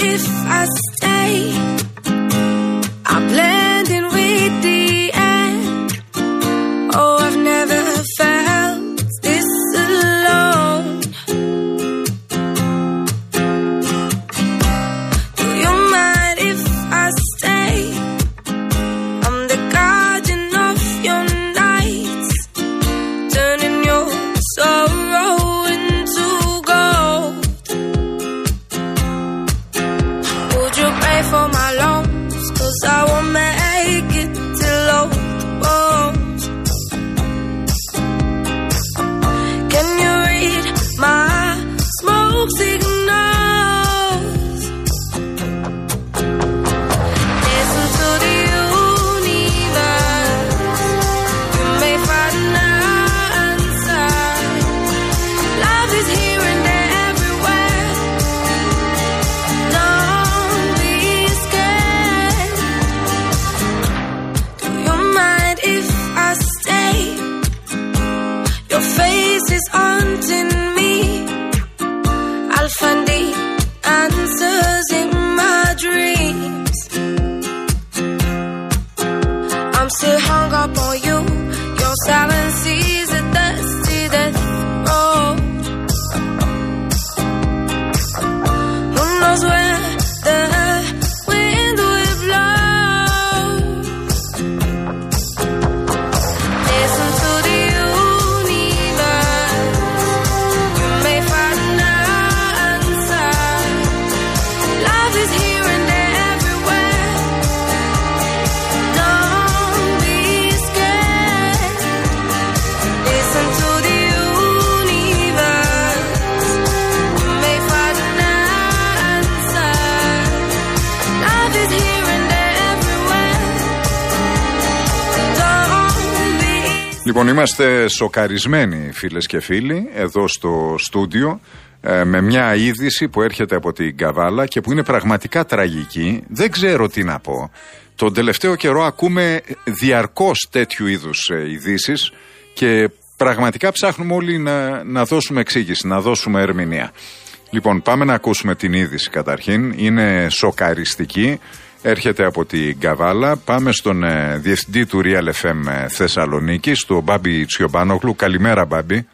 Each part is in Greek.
if I stay? I blend in with the end. Oh, I've never felt this alone. Do you mind if I stay? I'm the guardian of your nights, turning your sorrow into gold. Would you pay for my loans? 'Cause I won't make it till old bones. Can you read my smoke signals? Listen to the universe. You may find an answer. Love is here and everywhere. Don't be scared. Do you mind if I stay? Your face is haunting me. I'll find the answers in my dreams. I'm still hung up on you. Your silence is a dusty death road. Who knows where the wind will blow? Listen to the universe. You may find an answer. Love is here and everywhere. Don't be scared. Listen to the universe. You may find an answer. Love is here and everywhere. Don't be. Λοιπόν, είμαστε σοκαρισμένοι, φίλες και φίλοι, εδώ στο στούντιο, με μια είδηση που έρχεται από την Καβάλα και που είναι πραγματικά τραγική. Δεν ξέρω τι να πω. Τον τελευταίο καιρό ακούμε διαρκώς τέτοιου είδους ειδήσεις και πραγματικά ψάχνουμε όλοι να δώσουμε εξήγηση, να δώσουμε ερμηνεία. Λοιπόν, πάμε να ακούσουμε την είδηση καταρχήν. Είναι σοκαριστική. Έρχεται από την Καβάλα. Πάμε στον διευθυντή του Real FM Θεσσαλονίκη, τον Μπάμπη Τσιομπάνογλου. Καλημέρα, Μπάμπη.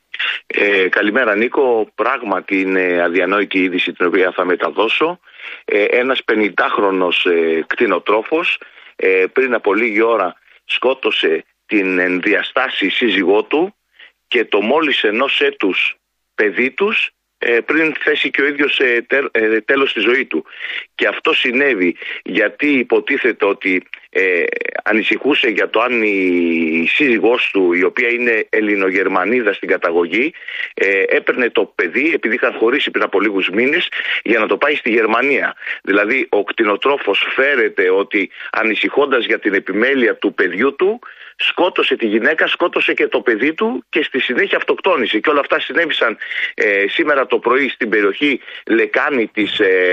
Καλημέρα, Νίκο. Πράγματι είναι αδιανόητη η είδηση την οποία θα μεταδώσω. Ένας 50χρονος κτηνοτρόφος πριν από λίγη ώρα σκότωσε την ενδιαστάση σύζυγό του και το μόλις ενός έτους παιδί τους πριν θέσει και ο ίδιος τέλος στη ζωή του. Και αυτό συνέβη γιατί υποτίθεται ότι ανησυχούσε για το αν η σύζυγός του, η οποία είναι Ελληνογερμανίδα στην καταγωγή, έπαιρνε το παιδί, επειδή είχαν χωρίσει πριν από λίγους μήνες, για να το πάει στη Γερμανία. Δηλαδή ο κτηνοτρόφος φέρεται ότι ανησυχώντας για την επιμέλεια του παιδιού του, σκότωσε τη γυναίκα, σκότωσε και το παιδί του και στη συνέχεια αυτοκτόνησε. Και όλα αυτά συνέβησαν σήμερα το πρωί στην περιοχή Λεκάνη της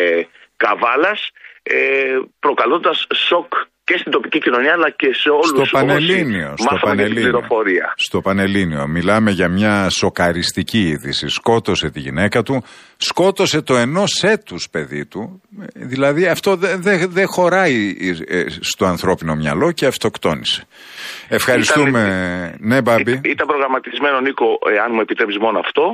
Καβάλας, προκαλώντας σοκ και στην τοπική κοινωνία αλλά και σε όλους όσοι μάθαμε την πληροφορία. Στο Πανελλήνιο μιλάμε για μια σοκαριστική είδηση. Σκότωσε τη γυναίκα του, σκότωσε το ενός έτους παιδί του. Δηλαδή αυτό δεν χωράει στο ανθρώπινο μυαλό και αυτοκτόνησε. Ευχαριστούμε. Ναι, Μπάμπη. Ήταν προγραμματισμένο, Νίκο, αν μου επιτρέπεις μόνο αυτό,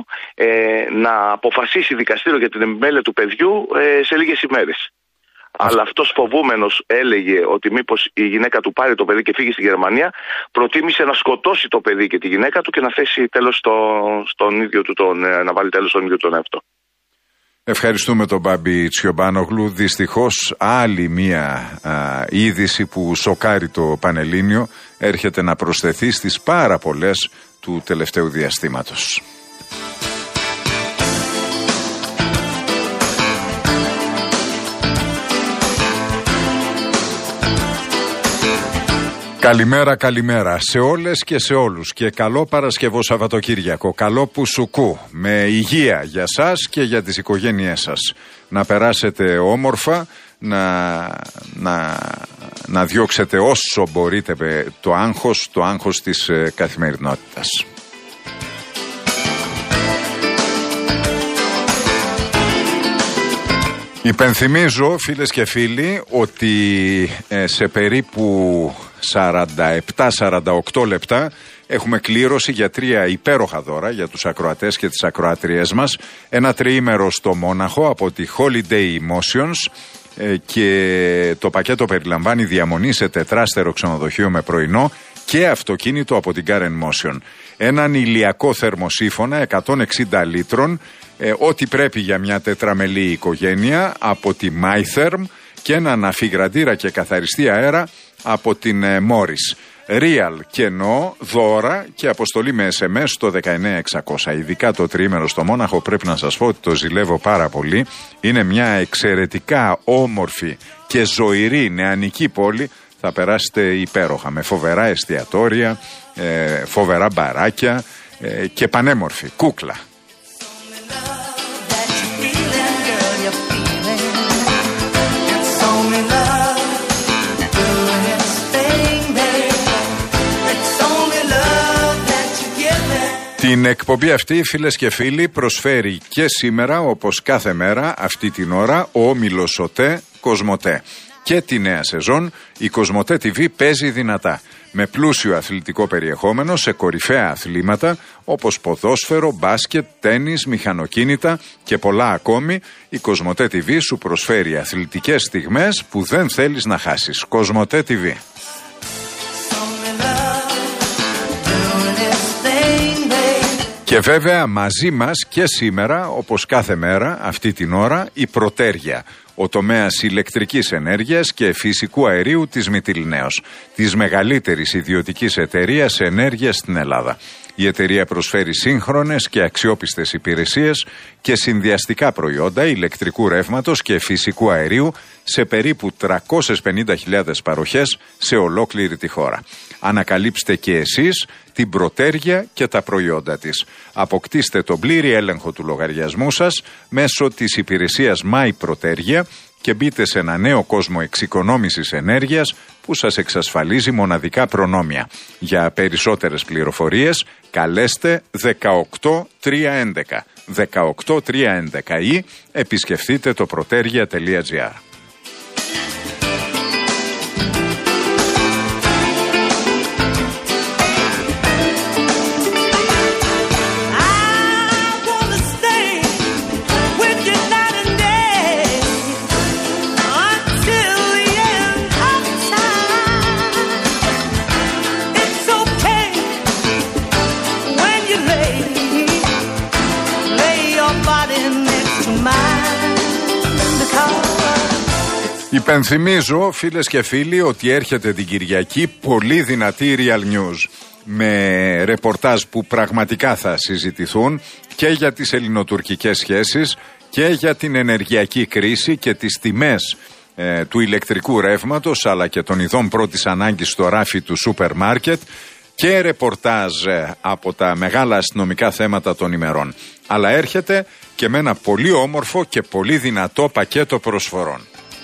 να αποφασίσει δικαστήριο για την επιμέλεια του παιδιού σε λίγες ημέρες. Αλλά αυτός φοβούμενος έλεγε ότι μήπως η γυναίκα του πάρει το παιδί και φύγει στη Γερμανία, προτίμησε να σκοτώσει το παιδί και τη γυναίκα του και να θέσει τέλος στον ίδιο του να βάλει τέλος στον ίδιο τον εαυτό. Ευχαριστούμε τον Μπάμπη Τσιομπάνογλου. Δυστυχώς άλλη μία είδηση που σοκάρει το Πανελλήνιο έρχεται να προσθεθεί στις πάρα πολλές του τελευταίου διαστήματος. Καλημέρα, καλημέρα σε όλες και σε όλους και καλό Παρασκευό Σαββατοκύριακο, καλό Πουσουκού, με υγεία για σας και για τις οικογένειές σας. Να περάσετε όμορφα, να διώξετε όσο μπορείτε το άγχος της καθημερινότητας. Υπενθυμίζω, φίλες και φίλοι, ότι σε περίπου 47-48 λεπτά έχουμε κλήρωση για 3 υπέροχα δώρα για τους ακροατές και τις ακροάτριές μας. Ένα τριήμερο στο Μόναχο από τη Holiday Emotions και το πακέτο περιλαμβάνει διαμονή σε 4στερο ξενοδοχείο με πρωινό και αυτοκίνητο από την Car Motion. Έναν ηλιακό θερμοσύφωνα 160 λίτρων, ό,τι πρέπει για μια τετραμελή οικογένεια από τη MyTherm και έναν αφιγραντήρα και καθαριστή αέρα από την Morris. Real κενό, δώρα και αποστολή με SMS στο 19600. Ειδικά το τριήμερο στο Μόναχο πρέπει να σας πω ότι το ζηλεύω πάρα πολύ. Είναι μια εξαιρετικά όμορφη και ζωηρή νεανική πόλη. Θα περάσετε υπέροχα με φοβερά εστιατόρια, φοβερά μπαράκια και πανέμορφη κούκλα. Την εκπομπή αυτή, φίλες και φίλοι, προσφέρει και σήμερα, όπως κάθε μέρα, αυτή την ώρα, ο όμιλος ΟΤΕ Κοσμοτέ. Και τη νέα σεζόν, η Κοσμοτέ TV παίζει δυνατά. Με πλούσιο αθλητικό περιεχόμενο σε κορυφαία αθλήματα όπως ποδόσφαιρο, μπάσκετ, τένις, μηχανοκίνητα και πολλά ακόμη, η Κοσμοτέ TV σου προσφέρει αθλητικές στιγμές που δεν θέλεις να χάσεις. Κοσμοτέ TV. Και βέβαια μαζί μας και σήμερα, όπως κάθε μέρα, αυτή την ώρα, η Πρωτέργεια, ο τομέας ηλεκτρικής ενέργειας και φυσικού αερίου της Μυτιληναίος, της μεγαλύτερης ιδιωτικής εταιρείας ενέργειας στην Ελλάδα. Η εταιρεία προσφέρει σύγχρονες και αξιόπιστες υπηρεσίες και συνδυαστικά προϊόντα ηλεκτρικού ρεύματος και φυσικού αερίου σε περίπου 350.000 παροχές σε ολόκληρη τη χώρα. Ανακαλύψτε και εσείς την Πρωτέργεια και τα προϊόντα της. Αποκτήστε τον πλήρη έλεγχο του λογαριασμού σας μέσω της υπηρεσίας My Πρωτέργεια και μπείτε σε ένα νέο κόσμο εξοικονόμησης ενέργειας που σας εξασφαλίζει μοναδικά προνόμια. Για περισσότερες πληροφορίες καλέστε 18311 18311 ή επισκεφτείτε το protergia.gr. Υπενθυμίζω, φίλες και φίλοι, ότι έρχεται την Κυριακή πολύ δυνατή Real News με ρεπορτάζ που πραγματικά θα συζητηθούν και για τις ελληνοτουρκικές σχέσεις και για την ενεργειακή κρίση και τις τιμές του ηλεκτρικού ρεύματος αλλά και των ειδών πρώτης ανάγκης στο ράφι του σούπερ μάρκετ και ρεπορτάζ από τα μεγάλα αστυνομικά θέματα των ημερών. Αλλά έρχεται και με ένα πολύ όμορφο και πολύ δυνατό πακέτο προσφορών.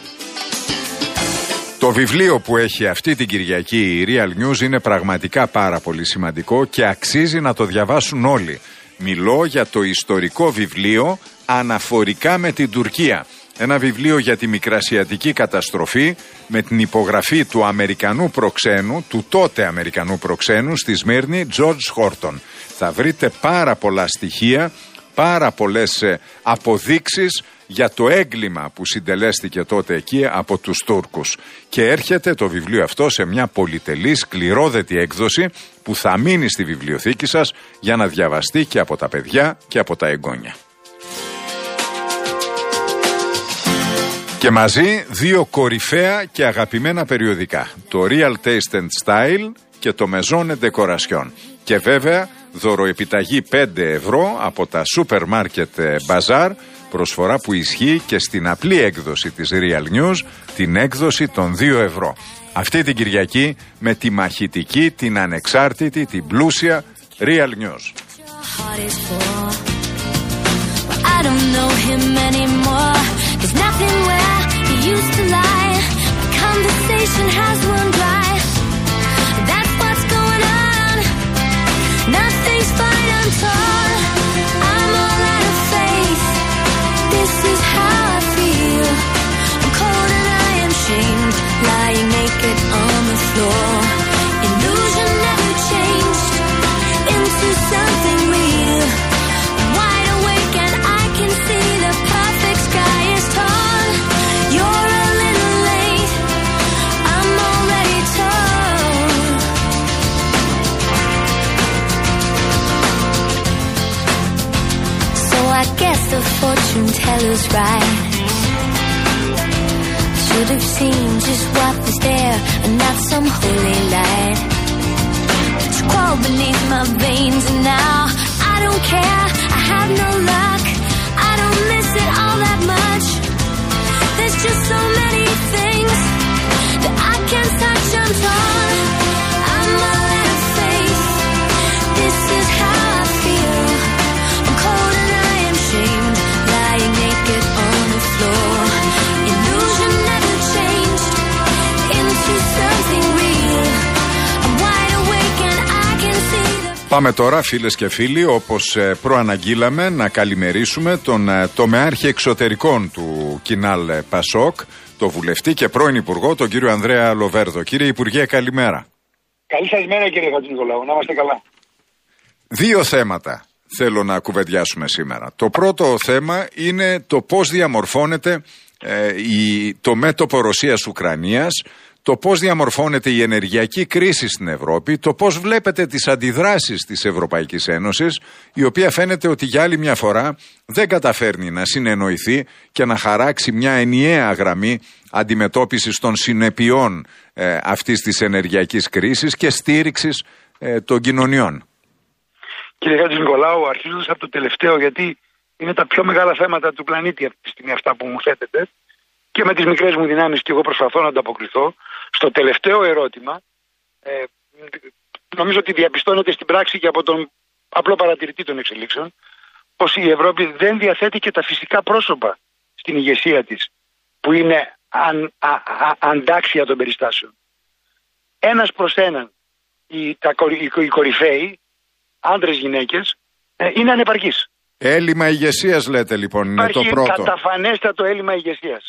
Το βιβλίο που έχει αυτή την Κυριακή η Real News είναι πραγματικά πάρα πολύ σημαντικό και αξίζει να το διαβάσουν όλοι. Μιλώ για το ιστορικό βιβλίο «Αναφορικά με την Τουρκία». Ένα βιβλίο για τη μικρασιατική καταστροφή με την υπογραφή του Αμερικανού προξένου, του τότε Αμερικανού προξένου στη Σμύρνη, George Horton. Θα βρείτε πάρα πολλά στοιχεία, πάρα πολλές αποδείξεις για το έγκλημα που συντελέστηκε τότε εκεί από τους Τούρκους. Και έρχεται το βιβλίο αυτό σε μια πολυτελή, σκληρόδετη έκδοση που θα μείνει στη βιβλιοθήκη σας για να διαβαστεί και από τα παιδιά και από τα εγγόνια. Και μαζί 2 κορυφαία και αγαπημένα περιοδικά, το Real Taste and Style και το Maison et Decoration. Και βέβαια δωροεπιταγή 5 ευρώ από τα Super Market Bazaar, προσφορά που ισχύει και στην απλή έκδοση της Real News, την έκδοση των 2 ευρώ. Αυτή την Κυριακή με τη μαχητική, την ανεξάρτητη, την πλούσια Real News. This is how I feel. fortune teller's right. Should have seen just what was there and not some holy light. But you crawl beneath my veins and now I don't care. I have no luck. I don't miss it all that much. There's just so many things that I can't touch. I'm torn. I'm all out of faith. This is how I feel. I'm cold and I am shamed, lying naked on the floor. Illusion never changed into something real. I'm wide awake and I can see the... Πάμε τώρα, φίλες και φίλοι, όπως προαναγγείλαμε, να καλημερίσουμε τον τομεάρχη εξωτερικών του Κινάλ Πασόκ, το βουλευτή και πρώην Υπουργό, τον κύριο Ανδρέα Λοβέρδο. Κύριε Υπουργέ, καλημέρα. Καλή σας μέρα, κύριε Χατζηνικολάου, να είμαστε καλά. Δύο θέματα θέλω να κουβεντιάσουμε σήμερα. Το πρώτο θέμα είναι το πώς διαμορφώνεται το μέτωπο Ρωσίας-Ουκρανίας, το πώς διαμορφώνεται η ενεργειακή κρίση στην Ευρώπη, το πώς βλέπετε τις αντιδράσεις της Ευρωπαϊκής Ένωσης, η οποία φαίνεται ότι για άλλη μια φορά δεν καταφέρνει να συνεννοηθεί και να χαράξει μια ενιαία γραμμή αντιμετώπισης των συνεπειών αυτής της ενεργειακής κρίσης και στήριξης των κοινωνιών. Κύριε Χατζηνικολάου, αρχίζοντας από το τελευταίο, γιατί είναι τα πιο μεγάλα θέματα του πλανήτη αυτή τη στιγμή αυτά που μου θέτετε, και με τις μικρές μου δυνάμεις και εγώ προσπαθώ να ανταποκριθώ. Στο τελευταίο ερώτημα, νομίζω ότι διαπιστώνεται στην πράξη και από τον απλό παρατηρητή των εξελίξεων, πως η Ευρώπη δεν διαθέτει και τα φυσικά πρόσωπα στην ηγεσία της, που είναι αντάξια των περιστάσεων. Ένας προς έναν οι κορυφαίοι, άντρες, γυναίκες, είναι ανεπαρκείς. Έλλειμμα ηγεσίας λέτε λοιπόν, είναι το πρώτο. Υπάρχει καταφανέστατο έλλειμμα ηγεσίας.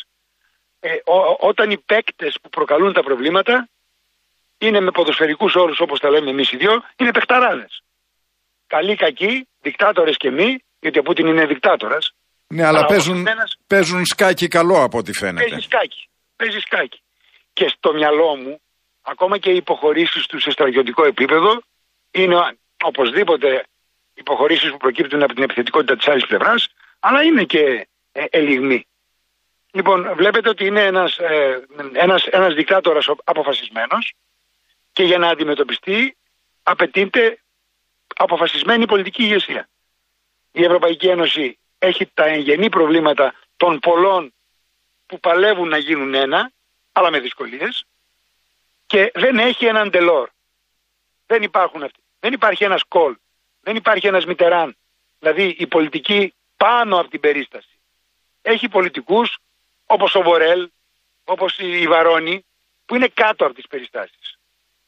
Όταν οι παίκτες που προκαλούν τα προβλήματα είναι με ποδοσφαιρικούς όρους, όπως τα λέμε εμείς οι δυο, είναι παιχταράδες. Καλοί, κακοί, δικτάτορες και μη, γιατί ο Πούτιν είναι δικτάτορας. Ναι, αλλά παίζουν σκάκι καλό από ό,τι φαίνεται. Παίζει σκάκι. Και στο μυαλό μου, ακόμα και οι υποχωρήσεις του σε στρατιωτικό επίπεδο είναι οπωσδήποτε υποχωρήσεις που προκύπτουν από την επιθετικότητα της άλλης πλευράς, αλλά είναι και ελιγμοί. Λοιπόν, βλέπετε ότι είναι ένας δικτάτορας αποφασισμένος και για να αντιμετωπιστεί απαιτείται αποφασισμένη πολιτική ηγεσία. Η Ευρωπαϊκή Ένωση έχει τα εγγενή προβλήματα των πολλών που παλεύουν να γίνουν ένα, αλλά με δυσκολίες, και δεν έχει έναν Ντελόρ. Δεν υπάρχουν αυτοί. Δεν υπάρχει ένας Κολ. Δεν υπάρχει ένας Μιτεράν. Δηλαδή η πολιτική πάνω από την περίσταση. Έχει πολιτικούς όπως ο Βορέλ, όπως η Βαρόνη, που είναι κάτω από τις περιστάσεις.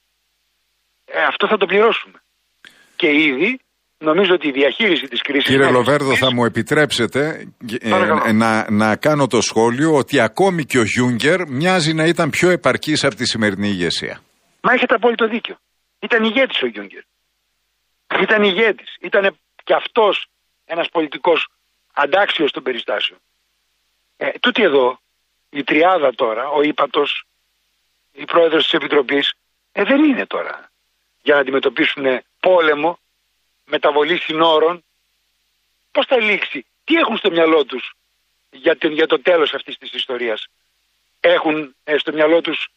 Αυτό θα το πληρώσουμε. Και ήδη νομίζω ότι η διαχείριση της κρίσης... Κύριε Λοβέρδο, θα μου επιτρέψετε να κάνω το σχόλιο ότι ακόμη και ο Γιούγκερ μοιάζει να ήταν πιο επαρκής από τη σημερινή ηγεσία. Μα έχετε απόλυτο δίκιο. Ήταν ηγέτης ο Γιούγκερ. Ήταν ηγέτης. Ήταν και αυτός ένας πολιτικός αντάξιος των περιστάσεων. Τούτη εδώ, η τριάδα τώρα, ο ύπατος, η πρόεδρος της Επιτροπής, δεν είναι τώρα για να αντιμετωπίσουν πόλεμο, μεταβολή συνόρων. Πώς θα λήξει, τι έχουν στο μυαλό τους για το τέλος αυτής της ιστορίας. Έχουν στο μυαλό τους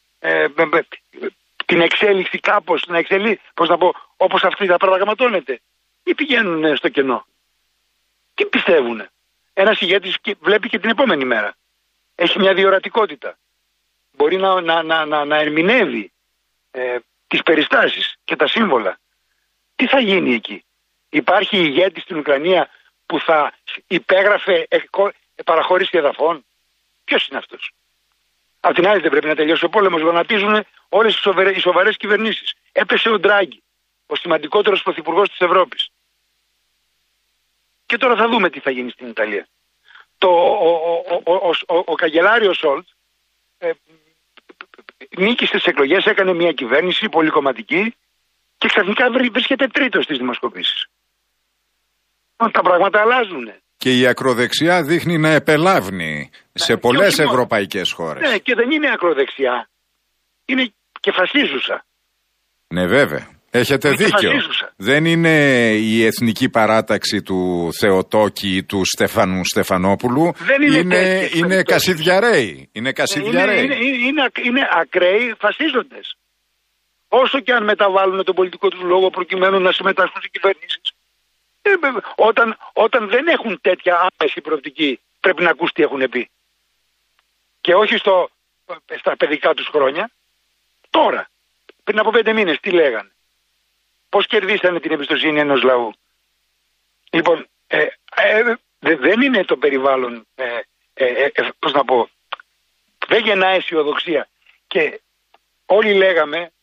την εξέλιξη κάπως, πώς να πω, όπως αυτή θα πραγματώνεται, ή πηγαίνουν στο κενό. Τι πιστεύουνε. Ένας ηγέτης βλέπει και την επόμενη μέρα. Έχει μια διορατικότητα. Μπορεί να ερμηνεύει τις περιστάσεις και τα σύμβολα. Τι θα γίνει εκεί. Υπάρχει ηγέτης στην Ουκρανία που θα υπέγραφε παραχώρηση εδαφών. Ποιος είναι αυτός. Απ' την άλλη δεν πρέπει να τελειώσει ο πόλεμος. Γονατίζουν όλες οι σοβαρές κυβερνήσεις. Έπεσε ο Ντράγκη, ο σημαντικότερος πρωθυπουργός της Ευρώπης. Και τώρα θα δούμε τι θα γίνει στην Ιταλία. Ο καγκελάριος Σόλτ νίκησε στις εκλογές, έκανε μια κυβέρνηση πολυκομματική και ξαφνικά βρίσκεται τρίτος στις δημοσκοπήσεις. Τα πράγματα αλλάζουν. Και η ακροδεξιά δείχνει να επελάβνει σε πολλές ευρωπαϊκές χώρες. Ναι, και δεν είναι ακροδεξιά. Είναι και φασίζουσα. Ναι, βέβαια. Έχετε δίκιο. Δεν είναι η εθνική παράταξη του Θεοτόκη ή του Στεφανού Στεφανόπουλου. Δεν είναι Κασιδιαρέοι. Είναι ακραίοι φασίζοντες. Όσο και αν μεταβάλουν τον πολιτικό τους λόγο προκειμένου να συμμετάσχουν στις κυβερνήσεις. Όταν δεν έχουν τέτοια άμεση προοπτική, πρέπει να ακούς τι έχουν πει. Και όχι στα παιδικά τους χρόνια. Τώρα, πριν από 5 μήνες, τι λέγανε. Πώς κερδίσανε την εμπιστοσύνη ενός λαού. Λοιπόν, δεν είναι το περιβάλλον, πώς να πω, δεν γεννά αισιοδοξία. Και όλοι λέγαμε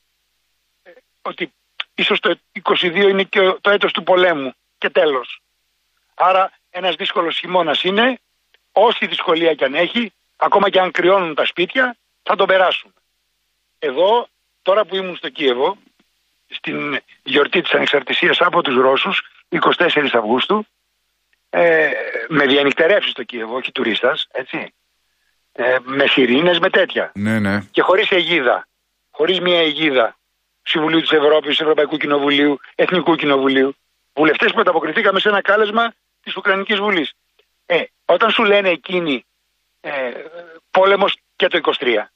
ότι ίσως το 22 είναι και το έτος του πολέμου και τέλος. Άρα ένας δύσκολος χειμώνας είναι, όση δυσκολία κι αν έχει, ακόμα κι αν κρυώνουν τα σπίτια, θα τον περάσουμε. Εδώ, τώρα που ήμουν στο Κίεβο, στην γιορτή της Ανεξαρτησίας από τους Ρώσους, 24 Αυγούστου, με διανυκτερεύσει στο Κίεβο, όχι τουρίστας, έτσι, με σιρήνες, με τέτοια. Ναι. Και χωρίς αιγίδα, χωρίς μια αιγίδα Συμβουλίου της Ευρώπης, Ευρωπαϊκού Κοινοβουλίου, Εθνικού Κοινοβουλίου, βουλευτές που ανταποκριθήκαμε σε ένα κάλεσμα της Ουκρανικής Βουλής. Όταν σου λένε εκείνοι πόλεμος και το 23,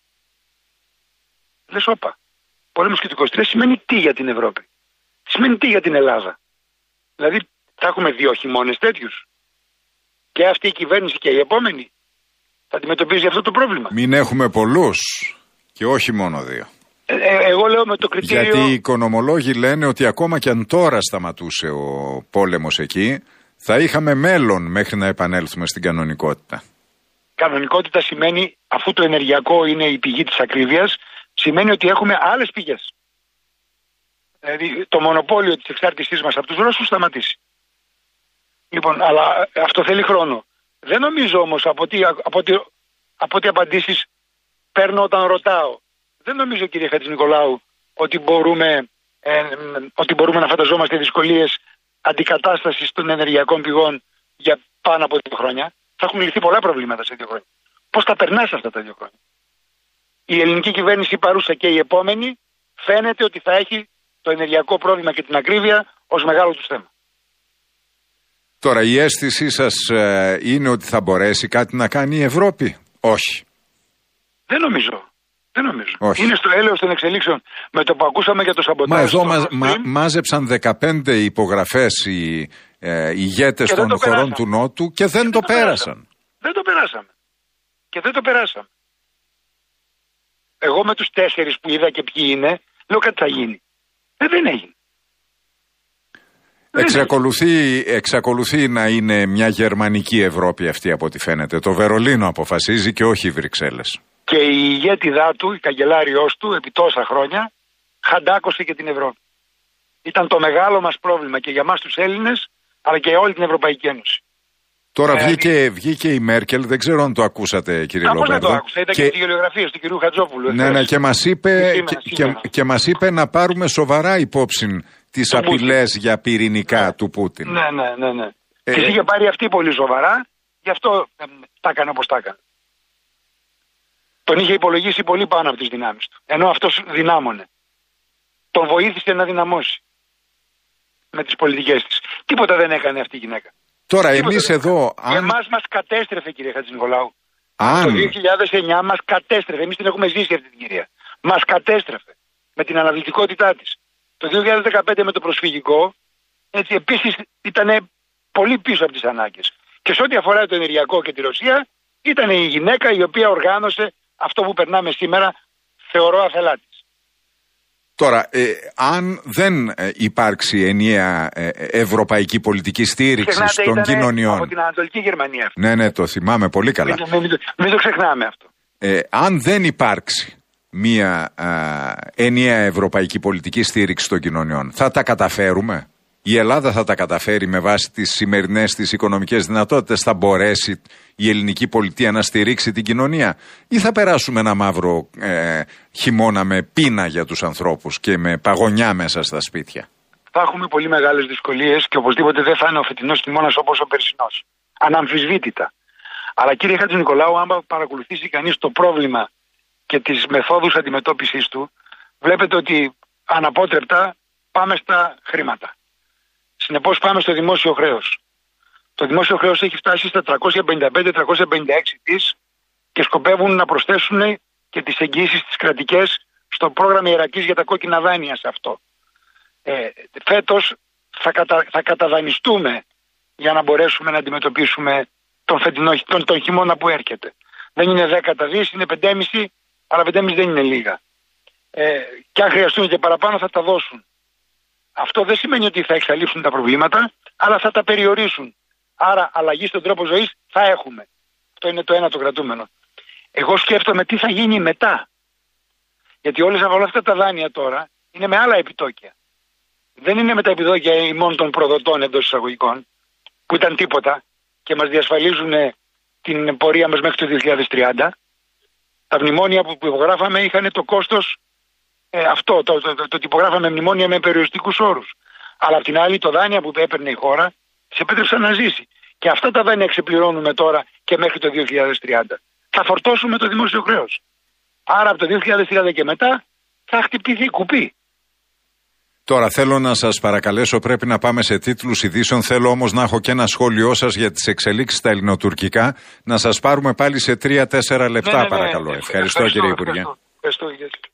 λες όπα, πόλεμος και το 23 σημαίνει τι για την Ευρώπη, σημαίνει τι για την Ελλάδα. Δηλαδή θα έχουμε 2 χειμώνες τέτοιους και αυτή η κυβέρνηση και η επόμενη θα αντιμετωπίζει αυτό το πρόβλημα. Μην έχουμε πολλούς και όχι μόνο 2. Εγώ λέω με το κριτήριο... Γιατί οι οικονομολόγοι λένε ότι ακόμα και αν τώρα σταματούσε ο πόλεμος εκεί, θα είχαμε μέλλον μέχρι να επανέλθουμε στην κανονικότητα. Κανονικότητα σημαίνει, αφού το ενεργειακό είναι η πηγή της ακρίβειας, σημαίνει ότι έχουμε άλλες πηγές. Δηλαδή το μονοπόλιο της εξάρτησής μας από τους Ρώσους σταματήσει. Λοιπόν, αλλά αυτό θέλει χρόνο. Δεν νομίζω όμως από ό,τι απαντήσεις παίρνω όταν ρωτάω. Δεν νομίζω, κύριε Χατζηνικολάου, ότι μπορούμε να φανταζόμαστε δυσκολίες αντικατάστασης των ενεργειακών πηγών για πάνω από 2 χρόνια. Θα έχουν λυθεί πολλά προβλήματα σε 2 χρόνια. Πώς θα περνάς αυτά τα 2 χρόνια. Η ελληνική κυβέρνηση παρούσα και η επόμενη φαίνεται ότι θα έχει το ενεργειακό πρόβλημα και την ακρίβεια ως μεγάλο τους θέμα. Τώρα η αίσθησή σας είναι ότι θα μπορέσει κάτι να κάνει η Ευρώπη? Όχι. Δεν νομίζω. Όχι. Είναι στο έλεος των εξελίξεων. Με το που ακούσαμε για το σαμποτάζ. Μα εδώ μάζεψαν 15 υπογραφές οι ηγέτες των χωρών του Νότου και δεν το πέρασαν. Δεν το περάσαμε. Εγώ με τους 4 που είδα και ποιοι είναι, λέω κάτι θα γίνει. Δεν έγινε. Εξακολουθεί να είναι μια γερμανική Ευρώπη αυτή από ό,τι φαίνεται. Το Βερολίνο αποφασίζει και όχι οι Βρυξέλλες. Και η ηγέτιδά του, η καγκελάριος του, επί τόσα χρόνια, χαντάκωσε και την Ευρώπη. Ήταν το μεγάλο μας πρόβλημα και για μας τους Έλληνες, αλλά και για όλη την Ευρωπαϊκή Ένωση. Τώρα βγήκε η Μέρκελ, δεν ξέρω αν το ακούσατε, κύριε Λοπέρδο. Πώς δεν το άκουσα, ήταν και τις γεωγραφίες του κυρίου Χατζόπουλου. Ναι, και μας είπε να πάρουμε σοβαρά υπόψη τις απειλές για πυρηνικά του Πούτιν. Ναι. Και είχε πάρει αυτή πολύ σοβαρά, γι' αυτό τα έκανε όπως τα έκανε. Τον είχε υπολογίσει πολύ πάνω από τις δυνάμεις του. Ενώ αυτός δυνάμωνε. Τον βοήθησε να δυναμώσει. Με τις πολιτικές της. Τίποτα δεν έκανε αυτή η γυναίκα. Τώρα εμείς εδώ... Εμάς μας κατέστρεφε, κύριε Χατζηνικολάου. Το 2009 μας κατέστρεφε. Εμείς την έχουμε ζήσει αυτή την κυρία. Μας κατέστρεφε. Με την αναβλητικότητά της. Το 2015 με το προσφυγικό, έτσι επίσης ήταν πολύ πίσω από τις ανάγκες. Και σε ό,τι αφορά το ενεργειακό και τη Ρωσία, ήταν η γυναίκα η οποία οργάνωσε αυτό που περνάμε σήμερα, θεωρώ αφελάτης. Τώρα, αν δεν υπάρξει ενιαία ευρωπαϊκή πολιτική στήριξη των κοινωνιών... Από την Ανατολική Γερμανία αυτή. Ναι, το θυμάμαι πολύ καλά. Μην το ξεχνάμε αυτό. Αν δεν υπάρξει μια ενιαία ευρωπαϊκή πολιτική στήριξη των κοινωνιών, θα τα καταφέρουμε? Η Ελλάδα θα τα καταφέρει με βάση τις σημερινές της οικονομικές δυνατότητες? Θα μπορέσει η ελληνική πολιτεία να στηρίξει την κοινωνία? Ή θα περάσουμε ένα μαύρο χειμώνα με πείνα για τους ανθρώπους και με παγωνιά μέσα στα σπίτια? Θα έχουμε πολύ μεγάλες δυσκολίες και οπωσδήποτε δεν θα είναι ο φετινός χειμώνας όπως ο περσινός. Αναμφισβήτητα. Αλλά κύριε Χατζηνικολάου, αν παρακολουθήσει κανείς το πρόβλημα και τις μεθόδους αντιμετώπισης του, βλέπετε ότι αναπότρεπτα πάμε στα χρήματα. Συνεπώς πάμε στο δημόσιο χρέος. Το δημόσιο χρέος έχει φτάσει στα 355-356 δις και σκοπεύουν να προσθέσουν και τις εγγύησεις τις κρατικές στο πρόγραμμα Ιερακής για τα κόκκινα δάνεια σε αυτό. Φέτος θα καταδανιστούμε για να μπορέσουμε να αντιμετωπίσουμε τον χειμώνα που έρχεται. Δεν είναι 10 δις, είναι 5,5, αλλά 5,5 δεν είναι λίγα. Και αν χρειαστούν και παραπάνω θα τα δώσουν. Αυτό δεν σημαίνει ότι θα εξαλείψουν τα προβλήματα, αλλά θα τα περιορίσουν. Άρα αλλαγή στον τρόπο ζωής θα έχουμε. Αυτό είναι το ένα το κρατούμενο. Εγώ σκέφτομαι τι θα γίνει μετά. Γιατί όλα αυτά τα δάνεια τώρα είναι με άλλα επιτόκια. Δεν είναι με τα επιτόκια ημών των προδοτών εντός εισαγωγικών, που ήταν τίποτα και μας διασφαλίζουν την πορεία μας μέχρι το 2030. Τα μνημόνια που υπογράφαμε είχαν το κόστος αυτό. Το υπογράφαμε μνημόνια με περιοριστικούς όρους. Αλλά απ' την άλλη, το δάνεια που έπαιρνε η χώρα σε επέτρεψαν να ζήσει. Και αυτά τα δάνεια ξεπληρώνουμε τώρα και μέχρι το 2030. Θα φορτώσουμε το δημόσιο χρέος. Άρα από το 2030 και μετά θα χτυπηθεί κουπί. Τώρα θέλω να σας παρακαλέσω, πρέπει να πάμε σε τίτλους ειδήσεων. Θέλω όμως να έχω και ένα σχόλιο σας για τις εξελίξεις στα ελληνοτουρκικά. Να σας πάρουμε πάλι σε 3-4 λεπτά, παρακαλώ. Ευχαριστώ, κύριε Υπουργέ. Ευχαριστώ.